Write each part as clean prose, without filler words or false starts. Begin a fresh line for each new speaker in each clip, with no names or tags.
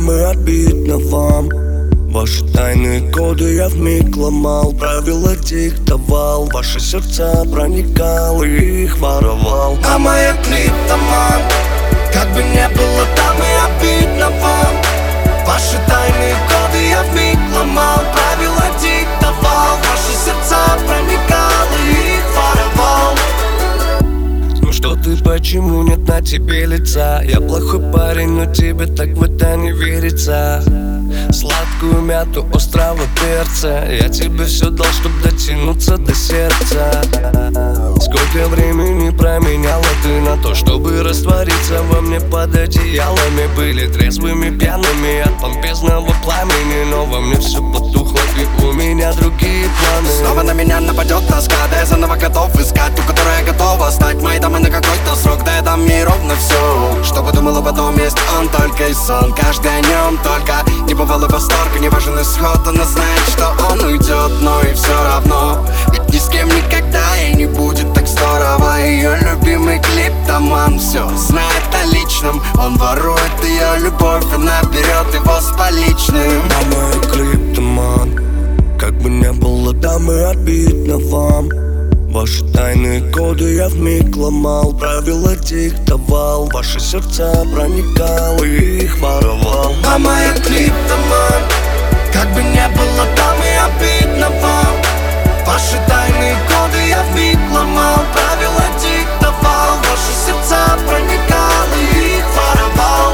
дам и обидно вам. Ваши тайные коды я вмиг ломал, правила диктовал, ваши сердца проникал и их воровал.
Мама, я клиптоман, как бы не было, там и обидно вам. Ваши тайные коды я вмиг ломал, правила диктовал, ваши сердца проникал и их воровал.
Ну что ты, почему нет на тебе лица? Я плохой парень, но тебе так в это не верится. Сладкую мяту острого перца, я тебе все дал, чтоб дотянуться до сердца. Сколько времени променяла ты на то, чтобы раствориться во мне под одеялами. Были трезвыми, пьяными от помпезного пламени, но во мне все потухло, и у меня другие планы.
Снова на меня нападет тоска, да я заново готов искать ту, которая готова стать моей дамой на какой-то срок. Да я дам ей ровно все, что подумала потом, есть он только и сон. Каждый о нем только, не бывало восторга, не важен исход. Она знает, что он уйдет, но и все равно, ведь ни с кем никогда и не будет так здорово. Ее любимый клиптоман все знает о личном, он ворует ее любовь, она берет его с поличным.
Мама, я клиптоман, как бы не было, дам и обидно вам. Ваши тайные коды я вмиг ломал, правила диктовал, ваши сердца проникал и их воровал.
Мама, я клиптоман, как бы не было, там и обидно вам. Ваши тайные коды я вмиг ломал, правила диктовал, ваши сердца проникал и их воровал.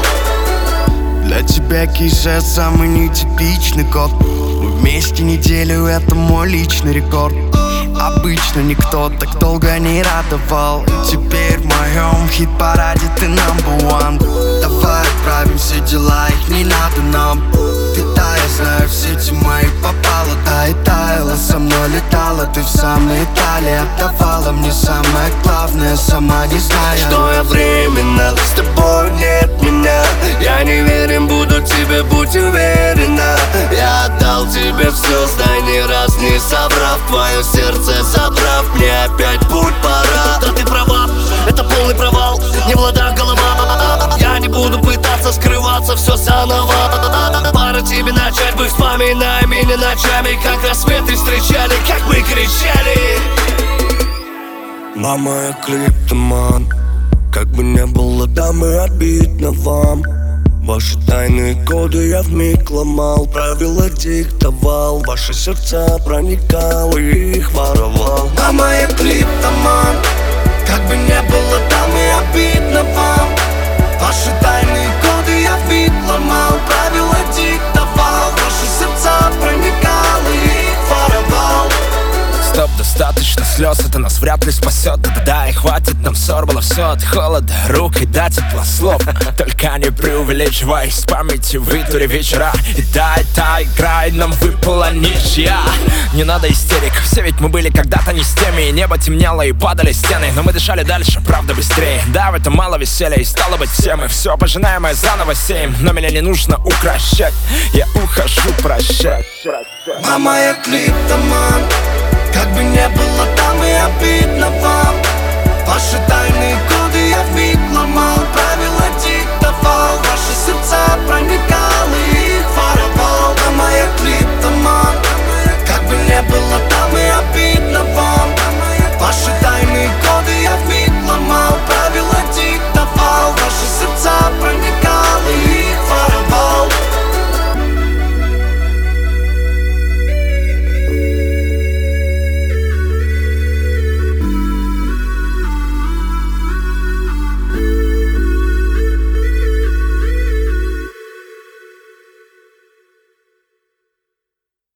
Для тебя Киша самый нетипичный код. Мы вместе неделю, это мой личный рекорд. Обычно никто так долго не радовал, и теперь в моем хит-параде ты number one. Давай отправим все дела, их не надо нам. Ты та, я знаю, в сети мои попала, да и таяла, со мной летала, ты в самой Италии отдавала мне самое главное, сама не зная,
что я временно, с тобой нет меня. Я не верен, буду тебе, будь уверена. Я отдал тебе все, знай, ни раз не соврав, твое сердце забрав, мне опять путь пора.
Да ты права, это полный провал, не в ладах голова. Я не буду пытаться скрываться, все заново. Пора тебе начать, мы вспоминаем меня ночами, как рассветы встречали, как мы кричали.
Мама, я клиптоман, как бы не было, дам и обидно вам. Ваши тайные коды я вмиг ломал, правила диктовал, ваши сердца проникал и их воровал.
Мама, я клиптоман, как бы не было, там и обидно вам. Ваши тайные коды я вмиг ломал, правила диктовал, ваши сердца проникал и их воровал.
Стоп, достаточно слез, это нас вряд ли спасет. Да-да, и хватит, нам сорвало все от холода рук и до тепла слов. Только не преувеличивай, с памяти вытури вечера. И да, эта игра, и нам выпала ничья. Не надо истерик, все ведь мы были когда-то не с теми. И небо темнело, и падали стены, но мы дышали дальше, правда быстрее. Да, в этом мало веселья, и стало быть все мы все пожинаемое заново сеем. Но меня не нужно укращать, я ухожу прощать.
Мама, я клиптоман, как бы не было, там и обидно вам. Ваши тайные